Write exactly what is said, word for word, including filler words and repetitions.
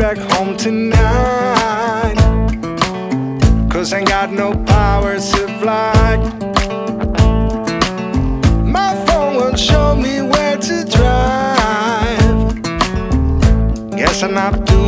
back home tonight, 'cause I ain't got no power supply. My phone won't show me where to drive. Guess I'm not doing